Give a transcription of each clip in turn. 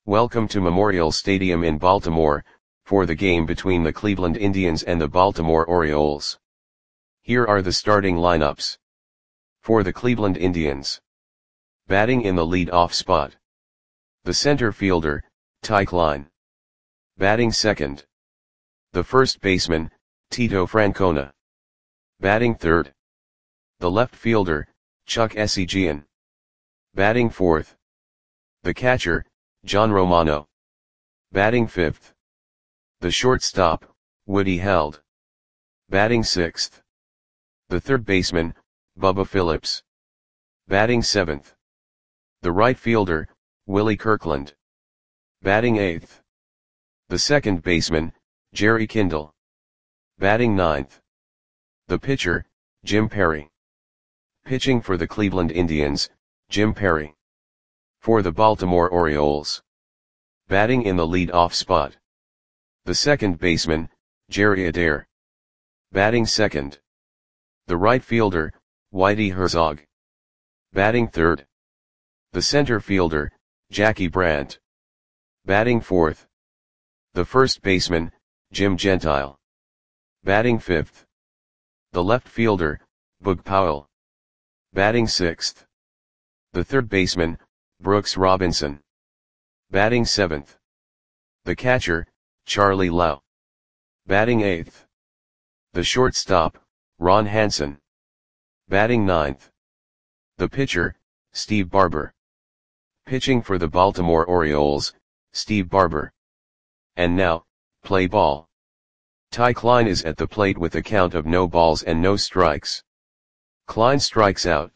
Welcome to Memorial Stadium in Baltimore, for the game between the Cleveland Indians and the Baltimore Orioles. Here are the starting lineups. For the Cleveland Indians. Batting in the lead-off spot. The center fielder, Ty Klein. Batting second. The first baseman, Tito Francona. Batting third. The left fielder, Chuck Essegian. Batting fourth. The catcher, John Romano. Batting fifth. The shortstop, Woody Held. Batting sixth. The third baseman, Bubba Phillips. Batting seventh. The right fielder, Willie Kirkland. Batting eighth. The second baseman, Jerry Kindle. Batting ninth. The pitcher, Jim Perry. Pitching for the Cleveland Indians, Jim Perry. For the Baltimore Orioles. Batting in the lead-off spot. The second baseman, Jerry Adair. Batting second. The right fielder, Whitey Herzog. Batting third. The center fielder, Jackie Brandt. Batting fourth. The first baseman, Jim Gentile. Batting fifth. The left fielder, Boog Powell. Batting sixth. The third baseman, Brooks Robinson. Batting seventh. The catcher, Charlie Lau. Batting eighth. The shortstop, Ron Hansen. Batting ninth. The pitcher, Steve Barber. Pitching for the Baltimore Orioles, Steve Barber. And now, play ball. Ty Klein is at the plate with a count of no balls and no strikes. Klein strikes out.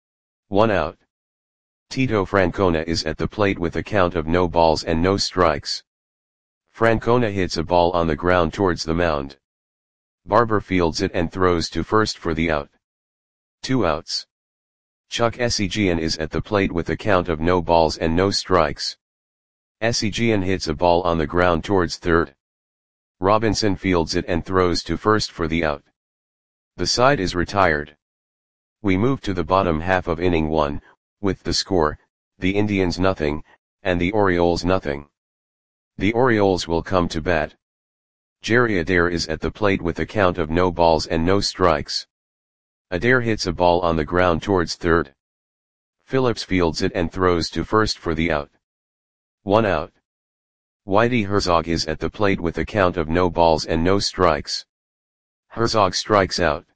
1 out. Tito Francona is at the plate with a count of no balls and no strikes. Francona hits a ball on the ground towards the mound. Barber fields it and throws to first for the out. 2 outs. Chuck Essegian is at the plate with a count of no balls and no strikes. Essegian hits a ball on the ground towards third. Robinson fields it and throws to first for the out. The side is retired. We move to the bottom half of inning 1, with the score, the Indians nothing, and the Orioles nothing. The Orioles will come to bat. Jerry Adair is at the plate with a count of no balls and no strikes. Adair hits a ball on the ground towards third. Phillips fields it and throws to first for the out. 1 out. Whitey Herzog is at the plate with a count of no balls and no strikes. Herzog strikes out.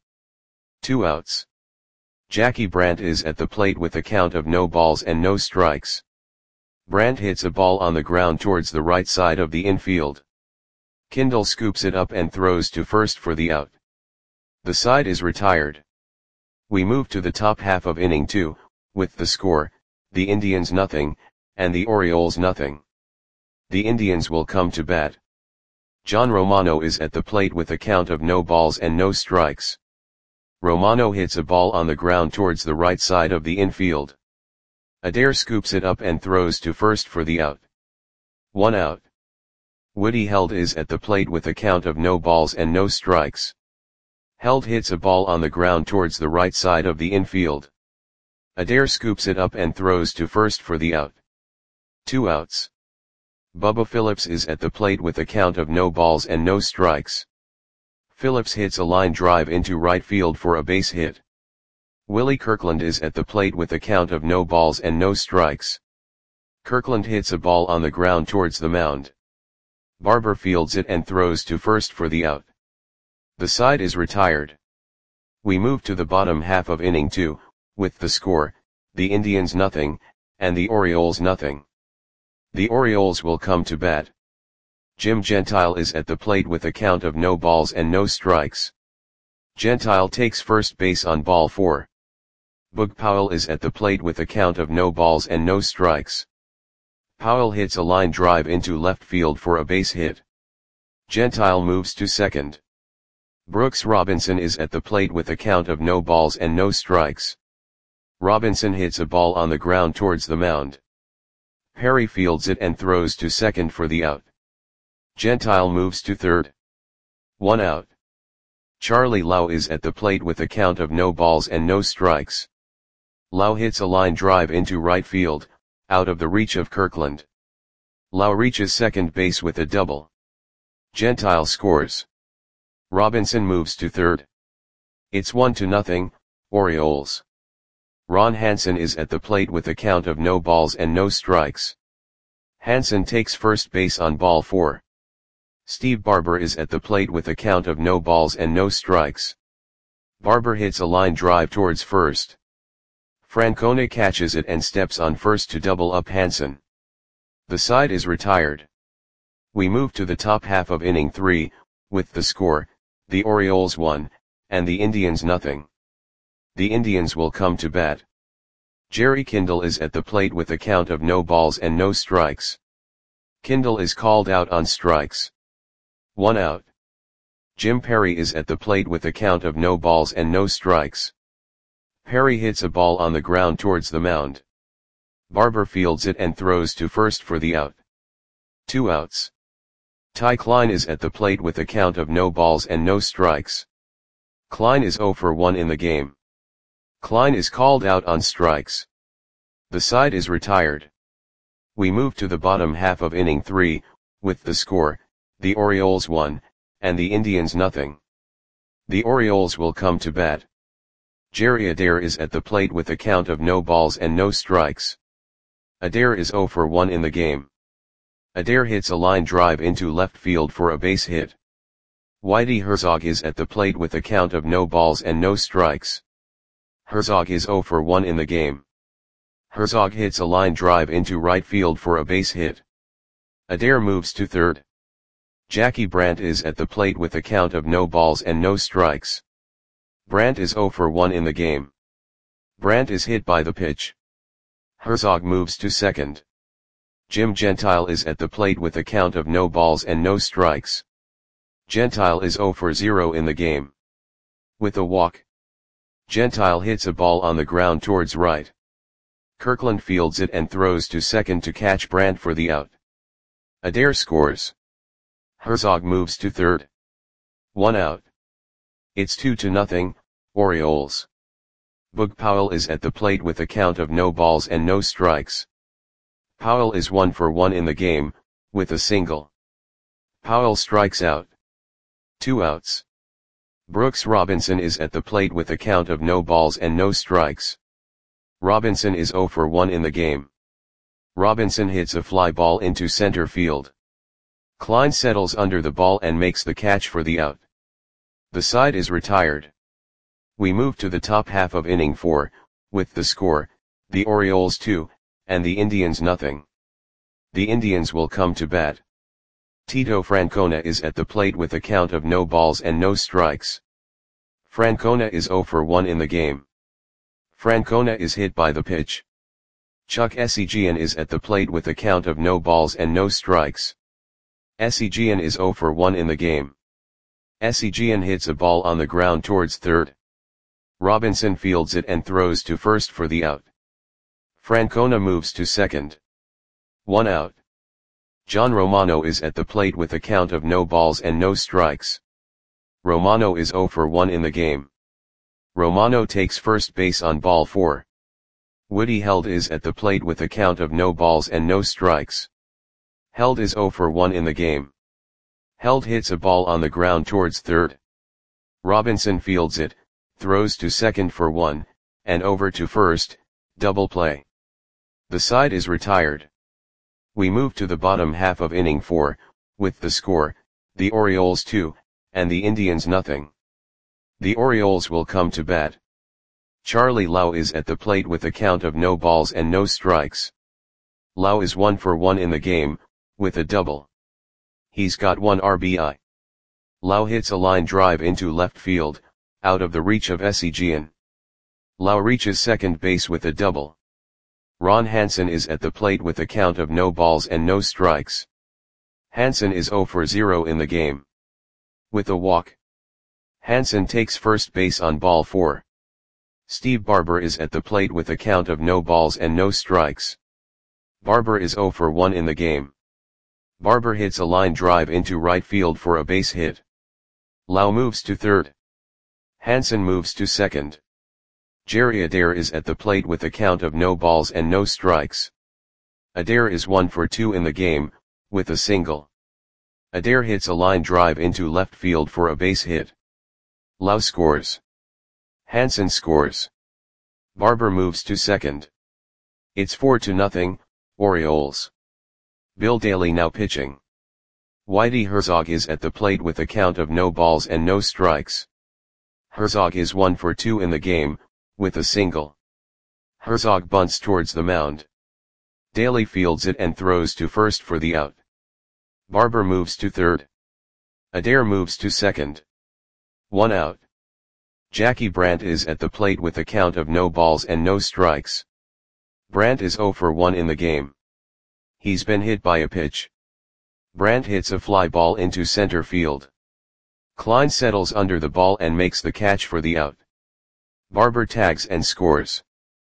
2 outs. Jackie Brandt is at the plate with a count of no balls and no strikes. Brandt hits a ball on the ground towards the right side of the infield. Kindle scoops it up and throws to first for the out. The side is retired. We move to the top half of inning 2, with the score, the Indians nothing, and the Orioles nothing. The Indians will come to bat. John Romano is at the plate with a count of no balls and no strikes. Romano hits a ball on the ground towards the right side of the infield. Adair scoops it up and throws to first for the out. 1 out. Woody Held is at the plate with a count of no balls and no strikes. Held hits a ball on the ground towards the right side of the infield. Adair scoops it up and throws to first for the out. 2 outs. Bubba Phillips is at the plate with a count of no balls and no strikes. Phillips hits a line drive into right field for a base hit. Willie Kirkland is at the plate with a count of no balls and no strikes. Kirkland hits a ball on the ground towards the mound. Barber fields it and throws to first for the out. The side is retired. We move to the bottom half of inning 2, with the score, the Indians nothing, and the Orioles nothing. The Orioles will come to bat. Jim Gentile is at the plate with a count of no balls and no strikes. Gentile takes first base on ball 4. Boog Powell is at the plate with a count of no balls and no strikes. Powell hits a line drive into left field for a base hit. Gentile moves to second. Brooks Robinson is at the plate with a count of no balls and no strikes. Robinson hits a ball on the ground towards the mound. Perry fields it and throws to second for the out. Gentile moves to third. 1 out. Charlie Lau is at the plate with a count of no balls and no strikes. Lau hits a line drive into right field, out of the reach of Kirkland. Lau reaches second base with a double. Gentile scores. Robinson moves to third. It's 1-0, Orioles. Ron Hansen is at the plate with a count of no balls and no strikes. Hansen takes first base on ball 4. Steve Barber is at the plate with a count of no balls and no strikes. Barber hits a line drive towards first. Francona catches it and steps on first to double up Hansen. The side is retired. We move to the top half of inning 3, with the score, the Orioles 1, and the Indians nothing. The Indians will come to bat. Jerry Kindle is at the plate with a count of no balls and no strikes. Kindle is called out on strikes. 1 out. Jim Perry is at the plate with a count of no balls and no strikes. Perry hits a ball on the ground towards the mound. Barber fields it and throws to first for the out. 2 outs. Ty Klein is at the plate with a count of no balls and no strikes. Klein is 0 for 1 in the game. Klein is called out on strikes. The side is retired. We move to the bottom half of inning 3, with the score, the Orioles 1, and the Indians nothing. The Orioles will come to bat. Jerry Adair is at the plate with a count of no balls and no strikes. Adair is 0 for 1 in the game. Adair hits a line drive into left field for a base hit. Whitey Herzog is at the plate with a count of no balls and no strikes. Herzog is 0 for 1 in the game. Herzog hits a line drive into right field for a base hit. Adair moves to third. Jackie Brandt is at the plate with a count of no balls and no strikes. Brandt is 0 for 1 in the game. Brandt is hit by the pitch. Herzog moves to second. Jim Gentile is at the plate with a count of no balls and no strikes. Gentile is 0 for 0 in the game. With a walk. Gentile hits a ball on the ground towards right. Kirkland fields it and throws to second to catch Brandt for the out. Adair scores. Herzog moves to third. 1 out. It's 2-0, Orioles. Boog Powell is at the plate with a count of no balls and no strikes. Powell is 1 for 1 in the game, with a single. Powell strikes out. 2 outs. Brooks Robinson is at the plate with a count of no balls and no strikes. Robinson is 0 for 1 in the game. Robinson hits a fly ball into center field. Klein settles under the ball and makes the catch for the out. The side is retired. We move to the top half of inning 4, with the score, the Orioles 2, and the Indians nothing. The Indians will come to bat. Tito Francona is at the plate with a count of no balls and no strikes. Francona is 0 for 1 in the game. Francona is hit by the pitch. Chuck Esigian is at the plate with a count of no balls and no strikes. Esigian is 0 for 1 in the game. Esigian hits a ball on the ground towards third. Robinson fields it and throws to first for the out. Francona moves to second. 1 out. John Romano is at the plate with a count of no balls and no strikes. Romano is 0 for 1 in the game. Romano takes first base on ball 4. Woody Held is at the plate with a count of no balls and no strikes. Held is 0 for 1 in the game. Held hits a ball on the ground towards third. Robinson fields it, throws to second for 1, and over to first, double play. The side is retired. We move to the bottom half of inning 4, with the score, the Orioles 2, and the Indians nothing. The Orioles will come to bat. Charlie Lau is at the plate with a count of no balls and no strikes. Lau is 1 for 1 in the game, with a double. He's got 1 RBI. Lau hits a line drive into left field, out of the reach of Esigian. Lau reaches second base with a double. Ron Hansen is at the plate with a count of no balls and no strikes. Hansen is 0 for 0 in the game. With a walk. Hansen takes first base on ball 4. Steve Barber is at the plate with a count of no balls and no strikes. Barber is 0 for 1 in the game. Barber hits a line drive into right field for a base hit. Lau moves to third. Hansen moves to second. Jerry Adair is at the plate with a count of no balls and no strikes. Adair is 1 for 2 in the game, with a single. Adair hits a line drive into left field for a base hit. Lau scores. Hansen scores. Barber moves to second. It's 4-0, Orioles. Bill Daly now pitching. Whitey Herzog is at the plate with a count of no balls and no strikes. Herzog is 1 for 2 in the game, with a single. Herzog bunts towards the mound. Daly fields it and throws to first for the out. Barber moves to third. Adair moves to second. 1 out. Jackie Brandt is at the plate with a count of no balls and no strikes. Brandt is 0 for 1 in the game. He's been hit by a pitch. Brandt hits a fly ball into center field. Klein settles under the ball and makes the catch for the out. Barber tags and scores.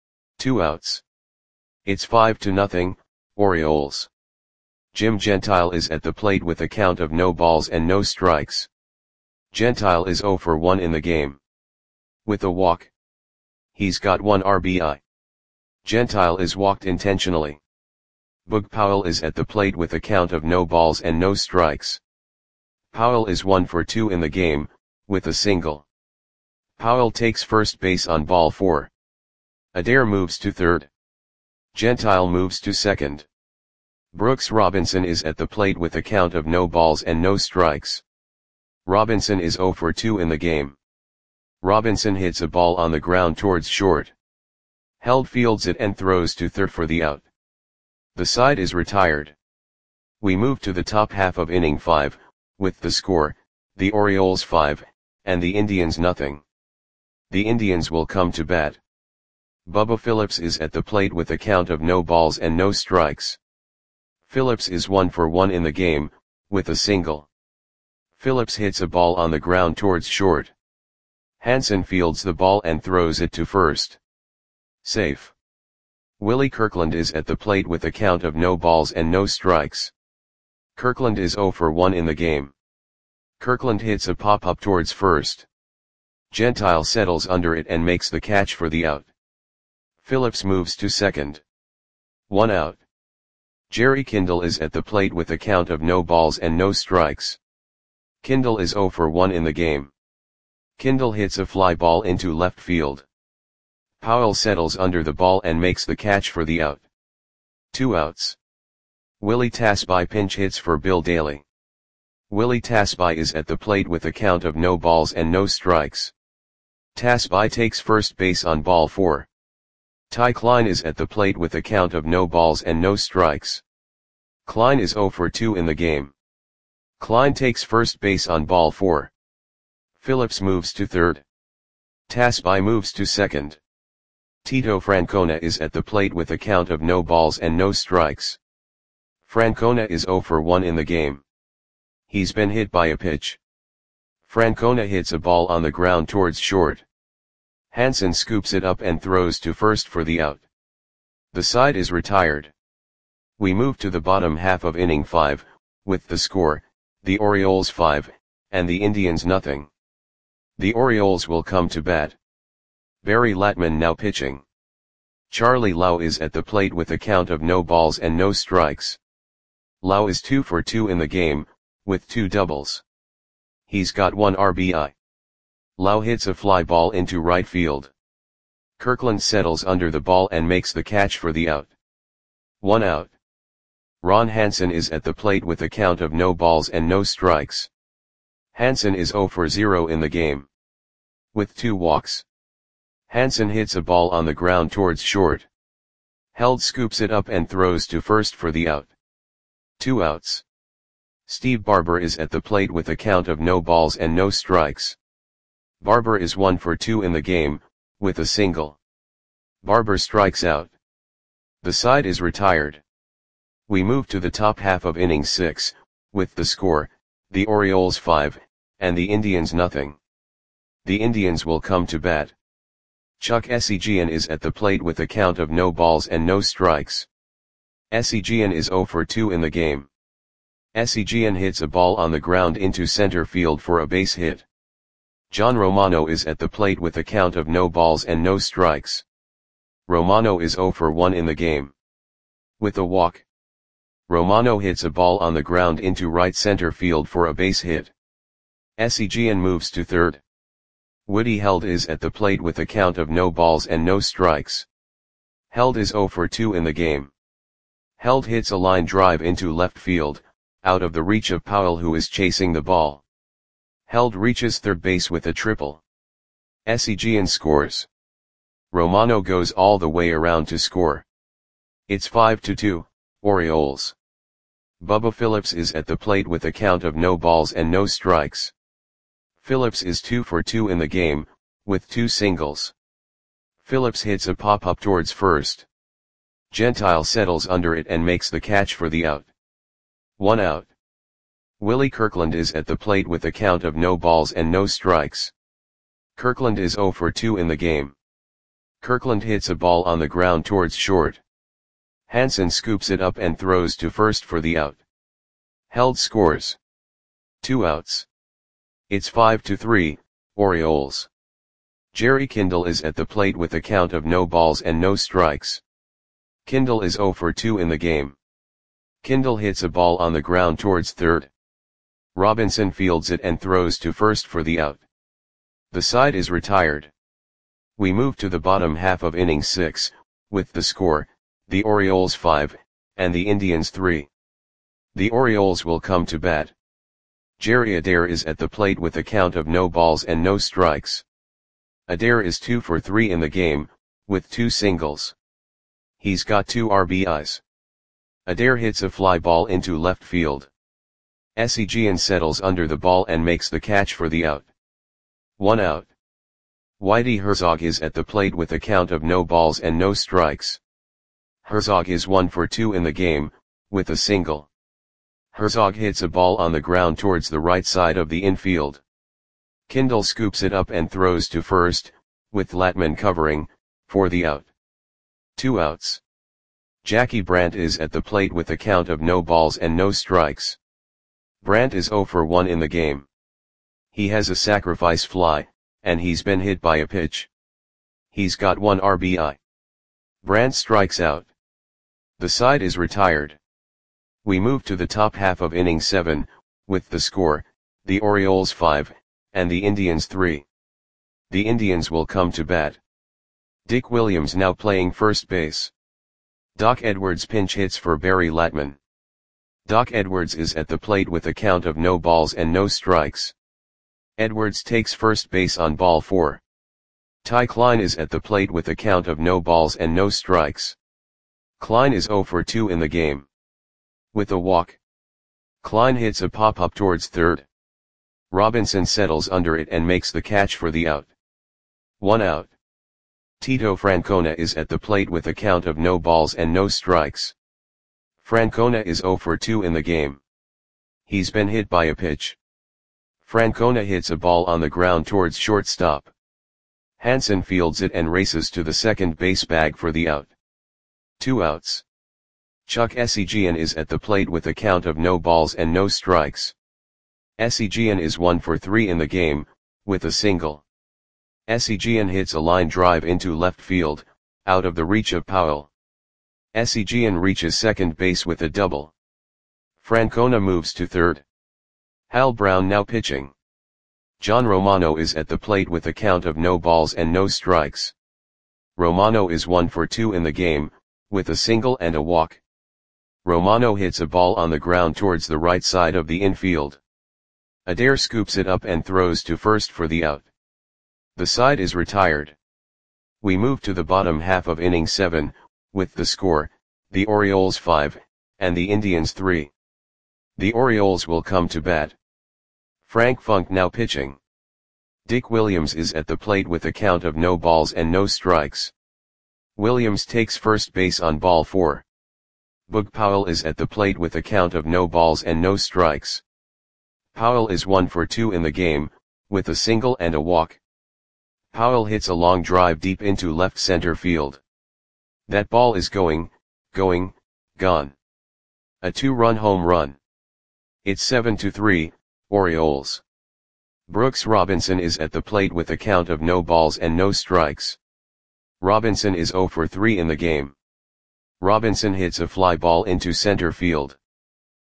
2 outs. It's 5-0, Orioles. Jim Gentile is at the plate with a count of no balls and no strikes. Gentile is 0 for 1 in the game. With a walk. He's got 1 RBI. Gentile is walked intentionally. Boog Powell is at the plate with a count of no balls and no strikes. Powell is 1 for 2 in the game, with a single. Powell takes first base on ball 4. Adair moves to third. Gentile moves to second. Brooks Robinson is at the plate with a count of no balls and no strikes. Robinson is 0 for 2 in the game. Robinson hits a ball on the ground towards short. Held fields it and throws to third for the out. The side is retired. We move to the top half of inning 5, with the score, the Orioles 5, and the Indians nothing. The Indians will come to bat. Bubba Phillips is at the plate with a count of no balls and no strikes. Phillips is 1 for 1 in the game, with a single. Phillips hits a ball on the ground towards short. Hansen fields the ball and throws it to first. Safe. Willie Kirkland is at the plate with a count of no balls and no strikes. Kirkland is 0 for 1 in the game. Kirkland hits a pop-up towards first. Gentile settles under it and makes the catch for the out. Phillips moves to second. 1 out. Jerry Kindle is at the plate with a count of no balls and no strikes. Kindle is 0 for 1 in the game. Kindle hits a fly ball into left field. Powell settles under the ball and makes the catch for the out. 2 outs. Willie Tasby pinch hits for Bill Daly. Willie Tasby is at the plate with a count of no balls and no strikes. Tasby takes first base on ball 4. Ty Klein is at the plate with a count of no balls and no strikes. Klein is 0 for 2 in the game. Klein takes first base on ball 4. Phillips moves to third. Tasby moves to second. Tito Francona is at the plate with a count of no balls and no strikes. Francona is 0 for 1 in the game. He's been hit by a pitch. Francona hits a ball on the ground towards short. Hansen scoops it up and throws to first for the out. The side is retired. We move to the bottom half of inning 5, with the score, the Orioles 5, and the Indians nothing. The Orioles will come to bat. Barry Latman now pitching. Charlie Lau is at the plate with a count of no balls and no strikes. Lau is 2 for 2 in the game, with 2 doubles. He's got 1 RBI. Lau hits a fly ball into right field. Kirkland settles under the ball and makes the catch for the out. 1 out. Ron Hansen is at the plate with a count of no balls and no strikes. Hansen is 0 for 0 in the game. With 2 walks. Hansen hits a ball on the ground towards short. Held scoops it up and throws to first for the out. 2 outs. Steve Barber is at the plate with a count of no balls and no strikes. Barber is 1 for 2 in the game, with a single. Barber strikes out. The side is retired. We move to the top half of inning 6, with the score, the Orioles 5, and the Indians nothing. The Indians will come to bat. Chuck Essegian is at the plate with a count of no balls and no strikes. Essegian is 0 for 2 in the game. Essegian hits a ball on the ground into center field for a base hit. John Romano is at the plate with a count of no balls and no strikes. Romano is 0 for 1 in the game. With a walk. Romano hits a ball on the ground into right center field for a base hit. Seguin moves to third. Woody Held is at the plate with a count of no balls and no strikes. Held is 0 for 2 in the game. Held hits a line drive into left field, out of the reach of Powell, who is chasing the ball. Held reaches third base with a triple. Seguin scores. Romano goes all the way around to score. It's 5-2, Orioles. Bubba Phillips is at the plate with a count of no balls and no strikes. Phillips is 2 for 2 in the game, with 2 singles. Phillips hits a pop-up towards first. Gentile settles under it and makes the catch for the out. 1 out. Willie Kirkland is at the plate with a count of no balls and no strikes. Kirkland is 0 for 2 in the game. Kirkland hits a ball on the ground towards short. Hansen scoops it up and throws to first for the out. Held scores. 2 outs. It's 5-3, Orioles. Jerry Kindle is at the plate with a count of no balls and no strikes. Kindle is 0 for 2 in the game. Kindle hits a ball on the ground towards third. Robinson fields it and throws to first for the out. The side is retired. We move to the bottom half of inning 6, with the score, the Orioles 5, and the Indians 3. The Orioles will come to bat. Jerry Adair is at the plate with a count of no balls and no strikes. Adair is 2 for 3 in the game, with 2 singles. He's got 2 RBIs. Adair hits a fly ball into left field. Seguin settles under the ball and makes the catch for the out. 1 out. Whitey Herzog is at the plate with a count of no balls and no strikes. Herzog is 1 for 2 in the game, with a single. Herzog hits a ball on the ground towards the right side of the infield. Kindle scoops it up and throws to first, with Latman covering, for the out. 2 outs. Jackie Brandt is at the plate with a count of no balls and no strikes. Brandt is 0 for 1 in the game. He has a sacrifice fly, and he's been hit by a pitch. He's got 1 RBI. Brandt strikes out. The side is retired. We move to the top half of inning 7, with the score, the Orioles 5, and the Indians 3. The Indians will come to bat. Dick Williams now playing first base. Doc Edwards pinch hits for Barry Latman. Doc Edwards is at the plate with a count of no balls and no strikes. Edwards takes first base on ball 4. Ty Klein is at the plate with a count of no balls and no strikes. Klein is 0 for 2 in the game. With a walk. Klein hits a pop-up towards third. Robinson settles under it and makes the catch for the out. 1 out. Tito Francona is at the plate with a count of no balls and no strikes. Francona is 0 for 2 in the game. He's been hit by a pitch. Francona hits a ball on the ground towards shortstop. Hansen fields it and races to the second base bag for the out. 2 outs. Chuck Seguin is at the plate with a count of no balls and no strikes. Seguin is 1 for 3 in the game, with a single. Seguin hits a line drive into left field, out of the reach of Powell. Seguin reaches second base with a double. Francona moves to third. Hal Brown now pitching. John Romano is at the plate with a count of no balls and no strikes. Romano is 1 for 2 in the game, with a single and a walk. Romano hits a ball on the ground towards the right side of the infield. Adair scoops it up and throws to first for the out. The side is retired. We move to the bottom half of inning 7, with the score, the Orioles 5, and the Indians 3. The Orioles will come to bat. Frank Funk now pitching. Dick Williams is at the plate with a count of no balls and no strikes. Williams takes first base on ball 4. Boog Powell is at the plate with a count of no balls and no strikes. Powell is 1 for 2 in the game, with a single and a walk. Powell hits a long drive deep into left center field. That ball is gone. A 2-run home run. It's 7-3, Orioles. Brooks Robinson is at the plate with a count of no balls and no strikes. Robinson is 0 for 3 in the game. Robinson hits a fly ball into center field.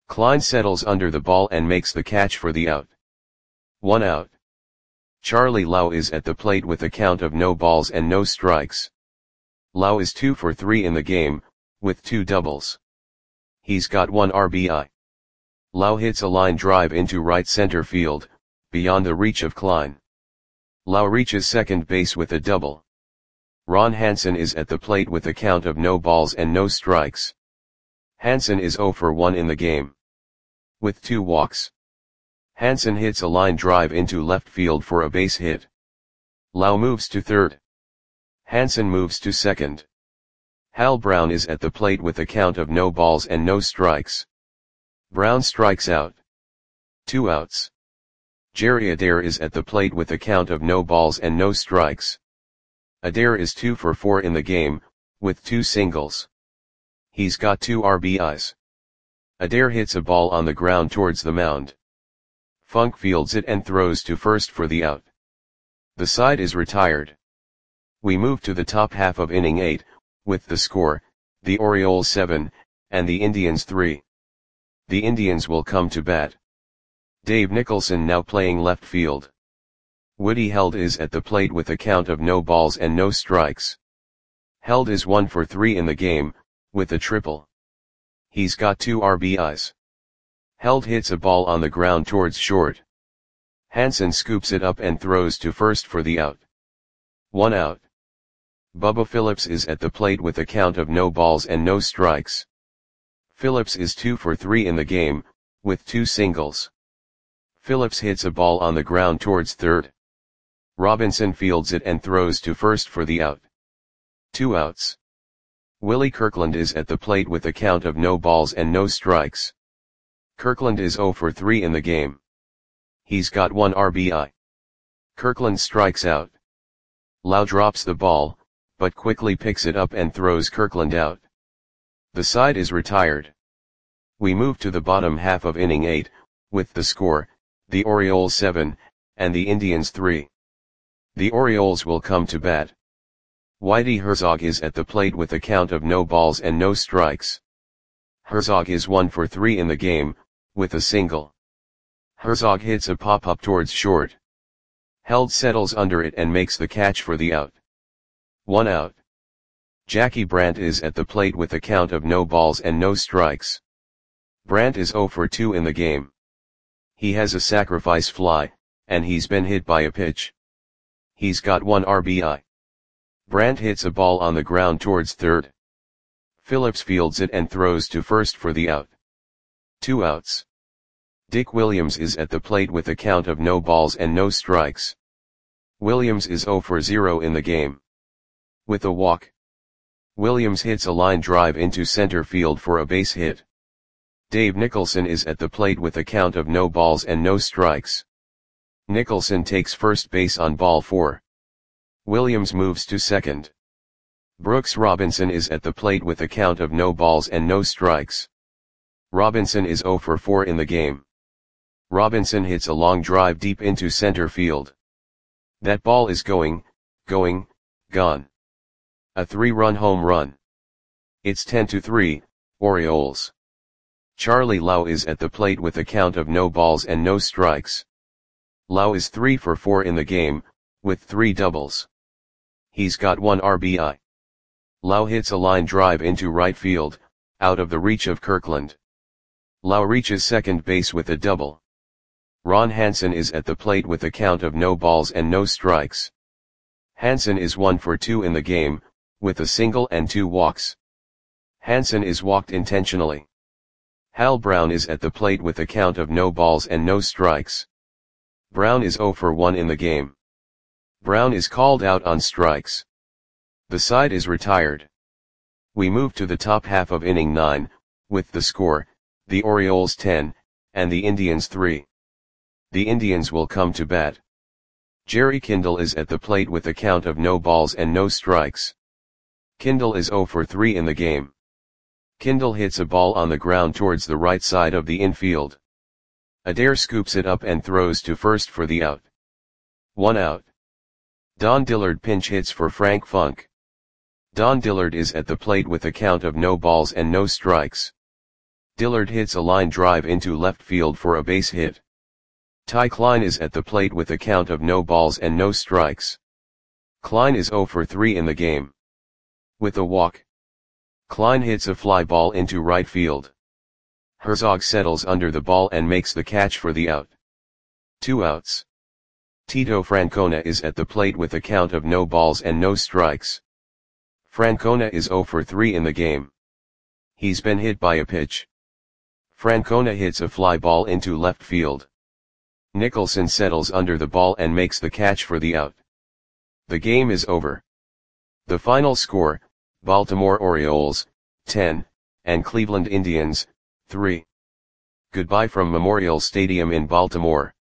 Klein settles under the ball and makes the catch for the out. 1 out. Charlie Lau is at the plate with a count of no balls and no strikes. Lau is 2 for 3 in the game, with 2 doubles. He's got 1 RBI. Lau hits a line drive into right center field, beyond the reach of Klein. Lau reaches second base with a double. Ron Hansen is at the plate with a count of no balls and no strikes. Hansen is 0 for 1 in the game, with 2 walks. Hansen hits a line drive into left field for a base hit. Lau moves to third. Hansen moves to second. Hal Brown is at the plate with a count of no balls and no strikes. Brown strikes out. 2 outs. Jerry Adair is at the plate with a count of no balls and no strikes. Adair is 2 for 4 in the game, with 2 singles. He's got 2 RBIs. Adair hits a ball on the ground towards the mound. Funk fields it and throws to first for the out. The side is retired. We move to the top half of inning 8, with the score, the Orioles 7, and the Indians 3. The Indians will come to bat. Dave Nicholson now playing left field. Woody Held is at the plate with a count of no balls and no strikes. Held is 1 for 3 in the game, with a triple. He's got 2 RBIs. Held hits a ball on the ground towards short. Hansen scoops it up and throws to first for the out. 1 out. Bubba Phillips is at the plate with a count of no balls and no strikes. Phillips is 2 for 3 in the game, with 2 singles. Phillips hits a ball on the ground towards third. Robinson fields it and throws to first for the out. 2 outs. Willie Kirkland is at the plate with a count of no balls and no strikes. Kirkland is 0 for 3 in the game. He's got 1 RBI. Kirkland strikes out. Lau drops the ball, but quickly picks it up and throws Kirkland out. The side is retired. We move to the bottom half of inning 8, with the score, the Orioles 7, and the Indians 3. The Orioles will come to bat. Whitey Herzog is at the plate with a count of no balls and no strikes. Herzog is 1 for 3 in the game, with a single. Herzog hits a pop-up towards short. Held settles under it and makes the catch for the out. 1 out. Jackie Brandt is at the plate with a count of no balls and no strikes. Brandt is 0 for 2 in the game. He has a sacrifice fly, and he's been hit by a pitch. He's got 1 RBI. Brandt hits a ball on the ground towards third. Phillips fields it and throws to first for the out. 2 outs. Dick Williams is at the plate with a count of no balls and no strikes. Williams is 0 for 0 in the game, with a walk. Williams hits a line drive into center field for a base hit. Dave Nicholson is at the plate with a count of no balls and no strikes. Nicholson takes first base on ball 4. Williams moves to second. Brooks Robinson is at the plate with a count of no balls and no strikes. Robinson is 0 for 4 in the game. Robinson hits a long drive deep into center field. That ball is gone. A 3-run home run. It's 10-3, Orioles. Charlie Lau is at the plate with a count of no balls and no strikes. Lau is 3 for 4 in the game, with 3 doubles. He's got 1 RBI. Lau hits a line drive into right field, out of the reach of Kirkland. Lau reaches second base with a double. Ron Hansen is at the plate with a count of no balls and no strikes. Hansen is 1 for 2 in the game, with a single and 2 walks. Hansen is walked intentionally. Hal Brown is at the plate with a count of no balls and no strikes. Brown is 0 for 1 in the game. Brown is called out on strikes. The side is retired. We move to the top half of inning 9, with the score, the Orioles 10, and the Indians 3. The Indians will come to bat. Jerry Kindle is at the plate with a count of no balls and no strikes. Kindle is 0 for 3 in the game. Kindle hits a ball on the ground towards the right side of the infield. Adair scoops it up and throws to first for the out. 1 out. Don Dillard pinch hits for Frank Funk. Don Dillard is at the plate with a count of no balls and no strikes. Dillard hits a line drive into left field for a base hit. Ty Klein is at the plate with a count of no balls and no strikes. Klein is 0 for 3 in the game. With a walk, Klein hits a fly ball into right field. Herzog settles under the ball and makes the catch for the out. 2 outs. Tito Francona is at the plate with a count of no balls and no strikes. Francona is 0 for 3 in the game. He's been hit by a pitch. Francona hits a fly ball into left field. Nicholson settles under the ball and makes the catch for the out. The game is over. The final score, Baltimore Orioles, 10, and Cleveland Indians, 3. Goodbye from Memorial Stadium in Baltimore.